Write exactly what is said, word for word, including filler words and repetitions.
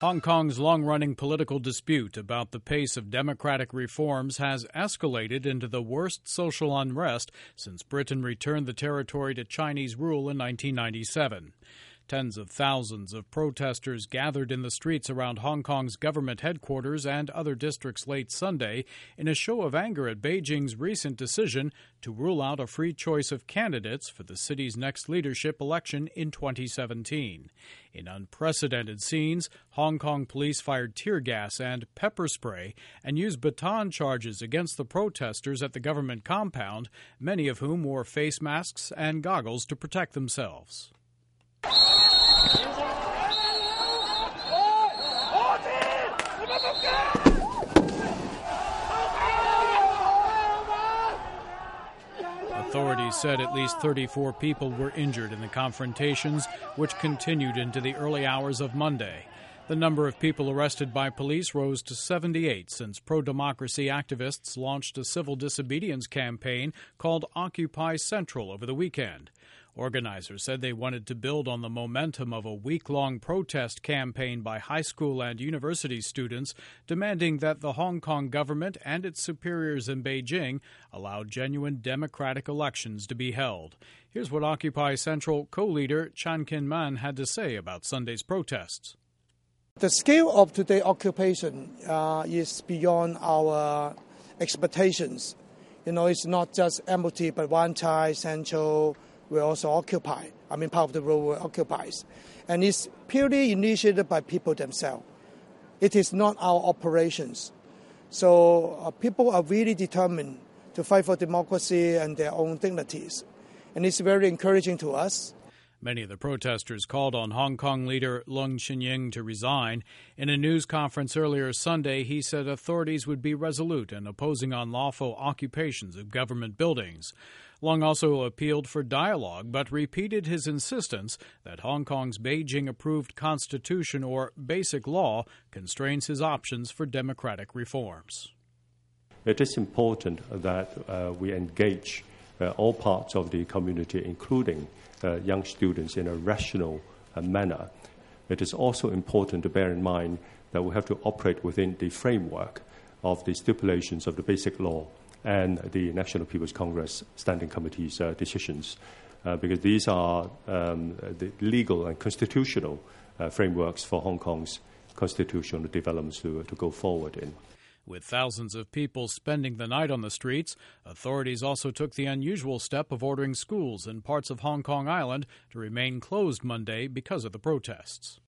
Hong Kong's long-running political dispute about the pace of democratic reforms has escalated into the worst social unrest since Britain returned the territory to Chinese rule in nineteen ninety-seven. Tens of thousands of protesters gathered in the streets around Hong Kong's government headquarters and other districts late Sunday in a show of anger at Beijing's recent decision to rule out a free choice of candidates for the city's next leadership election in twenty seventeen. In unprecedented scenes, Hong Kong police fired tear gas and pepper spray and used baton charges against the protesters at the government compound, many of whom wore face masks and goggles to protect themselves. Authorities said at least thirty-four people were injured in the confrontations, which continued into the early hours of Monday. The number of people arrested by police rose to seventy-eight since pro-democracy activists launched a civil disobedience campaign called Occupy Central over the weekend. Organizers said they wanted to build on the momentum of a week-long protest campaign by high school and university students demanding that the Hong Kong government and its superiors in Beijing allow genuine democratic elections to be held. Here's what Occupy Central co-leader Chan Kin-man had to say about Sunday's protests. The scale of today's occupation uh, is beyond our expectations. You know, it's not just M O T, but Wan Chai, Central, we also occupy. I mean, part of the road occupies. And it's purely initiated by people themselves. It is not our operations. So uh, people are really determined to fight for democracy and their own dignities. And it's very encouraging to us. Many of the protesters called on Hong Kong leader Leung Chun-ying to resign. In a news conference earlier Sunday, he said authorities would be resolute in opposing unlawful occupations of government buildings. Leung also appealed for dialogue, but repeated his insistence that Hong Kong's Beijing-approved constitution or basic law constrains his options for democratic reforms. It is important that uh, we engage uh, all parts of the community, including uh, young students, in a rational uh, manner. It is also important to bear in mind that we have to operate within the framework of the stipulations of the basic law and the National People's Congress Standing Committee's uh, decisions, uh, because these are um, the legal and constitutional uh, frameworks for Hong Kong's constitutional developments to, to go forward in. With thousands of people spending the night on the streets, authorities also took the unusual step of ordering schools in parts of Hong Kong Island to remain closed Monday because of the protests.